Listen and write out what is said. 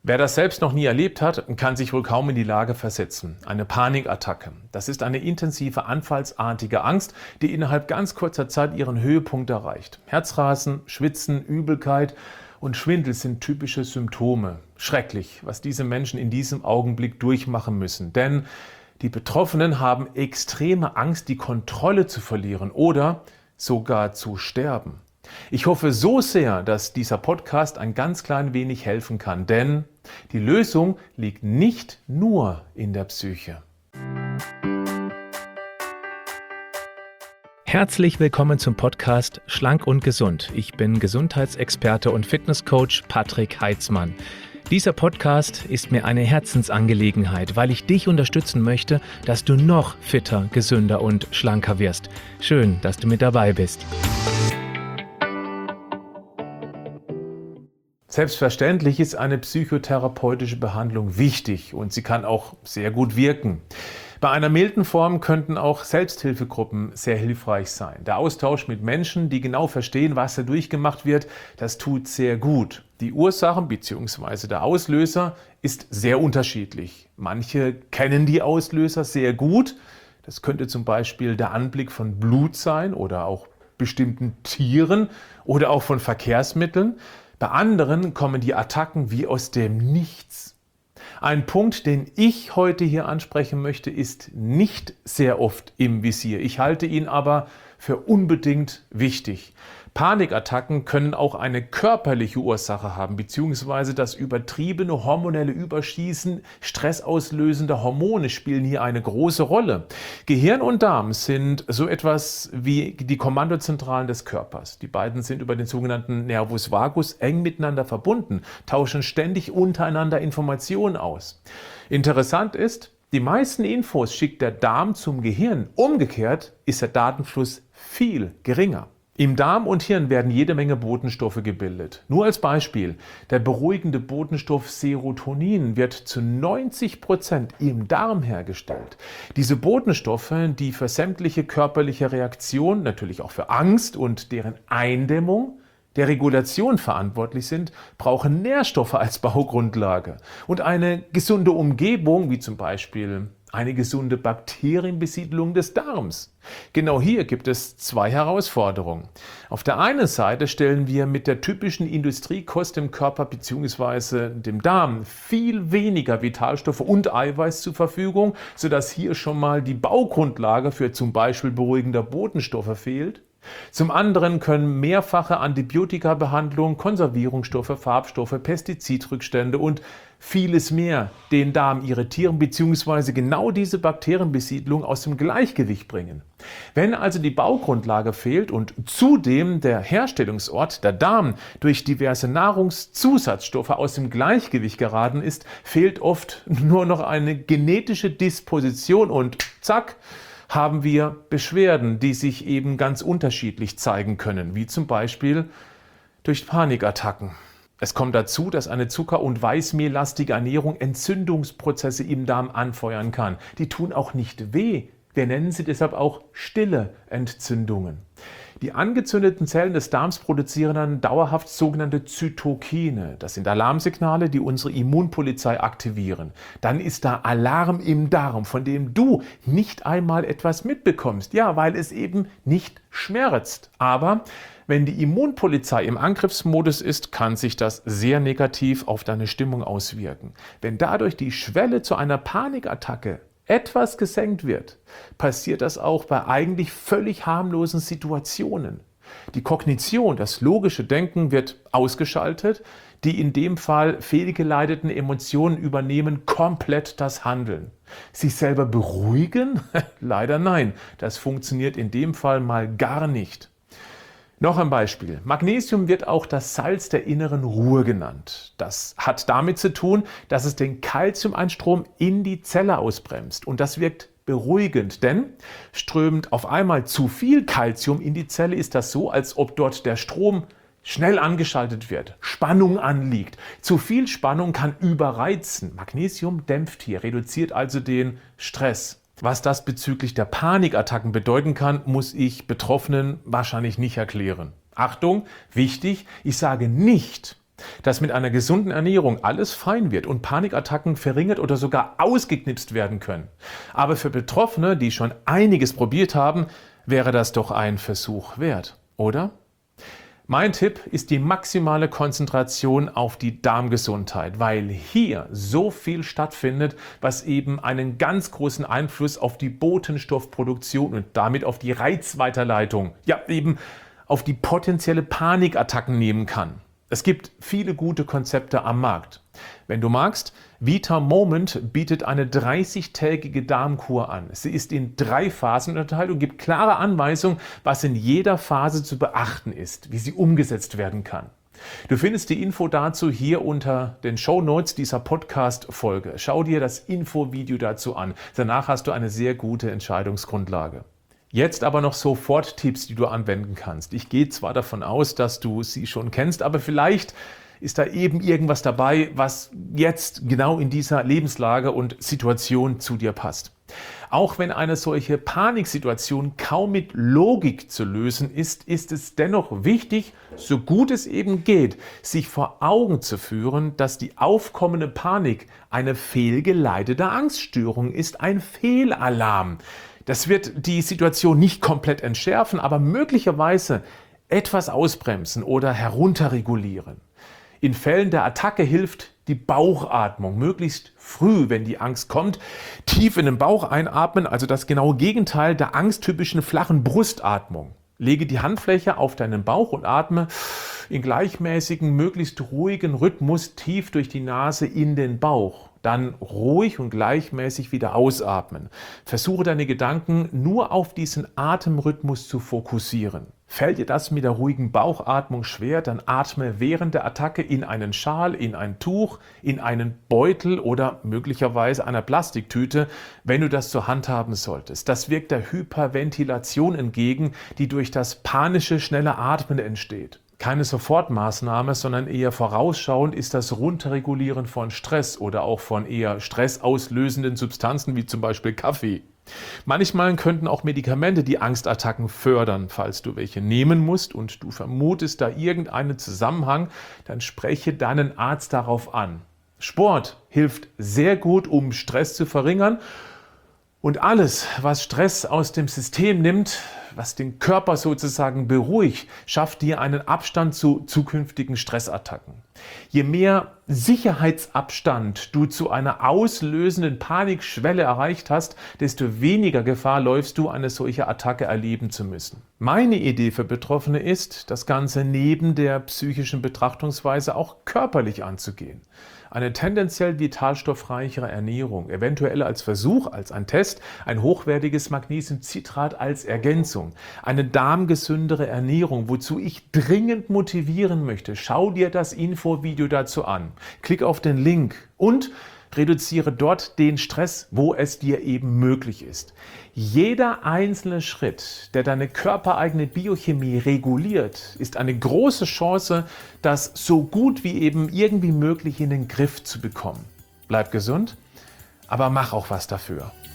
Wer das selbst noch nie erlebt hat, kann sich wohl kaum in die Lage versetzen. Eine Panikattacke. Das ist eine intensive, anfallsartige Angst, die innerhalb ganz kurzer Zeit ihren Höhepunkt erreicht. Herzrasen, Schwitzen, Übelkeit und Schwindel sind typische Symptome. Schrecklich, was diese Menschen in diesem Augenblick durchmachen müssen. Denn die Betroffenen haben extreme Angst, die Kontrolle zu verlieren oder sogar zu sterben. Ich hoffe so sehr, dass dieser Podcast ein ganz klein wenig helfen kann, denn die Lösung liegt nicht nur in der Psyche. Herzlich willkommen zum Podcast Schlank und Gesund. Ich bin Gesundheitsexperte und Fitnesscoach Patrick Heitzmann. Dieser Podcast ist mir eine Herzensangelegenheit, weil ich dich unterstützen möchte, dass du noch fitter, gesünder und schlanker wirst. Schön, dass du mit dabei bist. Selbstverständlich ist eine psychotherapeutische Behandlung wichtig und sie kann auch sehr gut wirken. Bei einer milden Form könnten auch Selbsthilfegruppen sehr hilfreich sein. Der Austausch mit Menschen, die genau verstehen, was da durchgemacht wird, das tut sehr gut. Die Ursachen bzw. der Auslöser ist sehr unterschiedlich. Manche kennen die Auslöser sehr gut. Das könnte zum Beispiel der Anblick von Blut sein oder auch bestimmten Tieren oder auch von Verkehrsmitteln. Bei anderen kommen die Attacken wie aus dem Nichts. Ein Punkt, den ich heute hier ansprechen möchte, ist nicht sehr oft im Visier. Ich halte ihn aber für unbedingt wichtig. Panikattacken können auch eine körperliche Ursache haben, beziehungsweise das übertriebene hormonelle Überschießen stressauslösender Hormone spielen hier eine große Rolle. Gehirn und Darm sind so etwas wie die Kommandozentralen des Körpers. Die beiden sind über den sogenannten Nervus vagus eng miteinander verbunden, tauschen ständig untereinander Informationen aus. Interessant ist, die meisten Infos schickt der Darm zum Gehirn. Umgekehrt ist der Datenfluss viel geringer. Im Darm und Hirn werden jede Menge Botenstoffe gebildet. Nur als Beispiel, der beruhigende Botenstoff Serotonin wird zu 90% im Darm hergestellt. Diese Botenstoffe, die für sämtliche körperliche Reaktionen, natürlich auch für Angst und deren Eindämmung, der Regulation verantwortlich sind, brauchen Nährstoffe als Baugrundlage. Und eine gesunde Umgebung, wie zum Beispiel eine gesunde Bakterienbesiedlung des Darms. Genau hier gibt es zwei Herausforderungen. Auf der einen Seite stellen wir mit der typischen Industriekost dem Körper bzw. dem Darm viel weniger Vitalstoffe und Eiweiß zur Verfügung, sodass hier schon mal die Baugrundlage für zum Beispiel beruhigender Botenstoffe fehlt. Zum anderen können mehrfache Antibiotika-Behandlungen, Konservierungsstoffe, Farbstoffe, Pestizidrückstände und vieles mehr den Darm irritieren bzw. genau diese Bakterienbesiedlung aus dem Gleichgewicht bringen. Wenn also die Baugrundlage fehlt und zudem der Herstellungsort, der Darm, durch diverse Nahrungszusatzstoffe aus dem Gleichgewicht geraten ist, fehlt oft nur noch eine genetische Disposition und zack, haben wir Beschwerden, die sich eben ganz unterschiedlich zeigen können, wie zum Beispiel durch Panikattacken. Es kommt dazu, dass eine zucker- und weißmehllastige Ernährung Entzündungsprozesse im Darm anfeuern kann. Die tun auch nicht weh. Wir nennen sie deshalb auch stille Entzündungen. Die angezündeten Zellen des Darms produzieren dann dauerhaft sogenannte Zytokine. Das sind Alarmsignale, die unsere Immunpolizei aktivieren. Dann ist da Alarm im Darm, von dem du nicht einmal etwas mitbekommst. Ja, weil es eben nicht schmerzt. Aber wenn die Immunpolizei im Angriffsmodus ist, kann sich das sehr negativ auf deine Stimmung auswirken. Wenn dadurch die Schwelle zu einer Panikattacke etwas gesenkt wird, passiert das auch bei eigentlich völlig harmlosen Situationen. Die Kognition, das logische Denken wird ausgeschaltet, die in dem Fall fehlgeleiteten Emotionen übernehmen komplett das Handeln. Sich selber beruhigen? Leider nein, das funktioniert in dem Fall mal gar nicht. Noch ein Beispiel. Magnesium wird auch das Salz der inneren Ruhe genannt. Das hat damit zu tun, dass es den Calciumeinstrom in die Zelle ausbremst. Und das wirkt beruhigend, denn strömt auf einmal zu viel Calcium in die Zelle, ist das so, als ob dort der Strom schnell angeschaltet wird, Spannung anliegt. Zu viel Spannung kann überreizen. Magnesium dämpft hier, reduziert also den Stress. Was das bezüglich der Panikattacken bedeuten kann, muss ich Betroffenen wahrscheinlich nicht erklären. Achtung, wichtig, ich sage nicht, dass mit einer gesunden Ernährung alles fein wird und Panikattacken verringert oder sogar ausgeknipst werden können. Aber für Betroffene, die schon einiges probiert haben, wäre das doch ein Versuch wert, oder? Mein Tipp ist die maximale Konzentration auf die Darmgesundheit, weil hier so viel stattfindet, was eben einen ganz großen Einfluss auf die Botenstoffproduktion und damit auf die Reizweiterleitung, ja eben auf die potenzielle Panikattacken nehmen kann. Es gibt viele gute Konzepte am Markt. Wenn du magst, Vita Moment bietet eine 30-tägige Darmkur an. Sie ist in 3 Phasen unterteilt und gibt klare Anweisungen, was in jeder Phase zu beachten ist, wie sie umgesetzt werden kann. Du findest die Info dazu hier unter den Shownotes dieser Podcast-Folge. Schau dir das Infovideo dazu an. Danach hast du eine sehr gute Entscheidungsgrundlage. Jetzt aber noch sofort Tipps, die du anwenden kannst. Ich gehe zwar davon aus, dass du sie schon kennst, aber vielleicht ist da eben irgendwas dabei, was jetzt genau in dieser Lebenslage und Situation zu dir passt. Auch wenn eine solche Paniksituation kaum mit Logik zu lösen ist, ist es dennoch wichtig, so gut es eben geht, sich vor Augen zu führen, dass die aufkommende Panik eine fehlgeleitete Angststörung ist, ein Fehlalarm. Das wird die Situation nicht komplett entschärfen, aber möglicherweise etwas ausbremsen oder herunterregulieren. In Fällen der Attacke hilft die Bauchatmung. Möglichst früh, wenn die Angst kommt, tief in den Bauch einatmen, also das genaue Gegenteil der angsttypischen flachen Brustatmung. Lege die Handfläche auf deinen Bauch und atme in gleichmäßigen, möglichst ruhigen Rhythmus tief durch die Nase in den Bauch. Dann ruhig und gleichmäßig wieder ausatmen. Versuche deine Gedanken nur auf diesen Atemrhythmus zu fokussieren. Fällt dir das mit der ruhigen Bauchatmung schwer, dann atme während der Attacke in einen Schal, in ein Tuch, in einen Beutel oder möglicherweise einer Plastiktüte, wenn du das zur Hand haben solltest. Das wirkt der Hyperventilation entgegen, die durch das panische, schnelle Atmen entsteht. Keine Sofortmaßnahme, sondern eher vorausschauend ist das Runterregulieren von Stress oder auch von eher stressauslösenden Substanzen wie zum Beispiel Kaffee. Manchmal könnten auch Medikamente die Angstattacken fördern. Falls du welche nehmen musst und du vermutest da irgendeinen Zusammenhang, dann spreche deinen Arzt darauf an. Sport hilft sehr gut, um Stress zu verringern. Und alles, was Stress aus dem System nimmt, was den Körper sozusagen beruhigt, schafft dir einen Abstand zu zukünftigen Stressattacken. Je mehr Sicherheitsabstand du zu einer auslösenden Panikschwelle erreicht hast, desto weniger Gefahr läufst du, eine solche Attacke erleben zu müssen. Meine Idee für Betroffene ist, das Ganze neben der psychischen Betrachtungsweise auch körperlich anzugehen. Eine tendenziell vitalstoffreichere Ernährung, eventuell als Versuch, als ein Test, ein hochwertiges Magnesiumcitrat als Ergänzung, eine darmgesündere Ernährung, wozu ich dringend motivieren möchte. Schau dir das Infovideo dazu an. Klick auf den Link und reduziere dort den Stress, wo es dir eben möglich ist. Jeder einzelne Schritt, der deine körpereigene Biochemie reguliert, ist eine große Chance, das so gut wie eben irgendwie möglich in den Griff zu bekommen. Bleib gesund, aber mach auch was dafür.